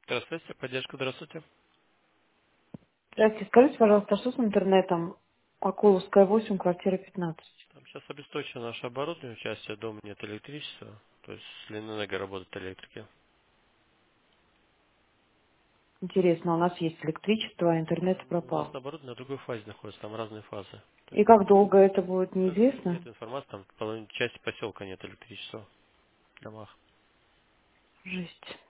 Здравствуйте, поддержка, здравствуйте. Здравствуйте, скажите, пожалуйста, а что с интернетом? Акуловская 8, квартира 15. Там сейчас обесточено наше оборудование, в части дома нет электричества, то есть с длинной ногой работают электрики. Интересно, у нас есть электричество, а интернет У нас пропал. оборудование на другой фазе находится, там разные фазы. То И есть как долго это будет, нет неизвестно? информации, там в половине части поселка нет электричества в домах. Жесть.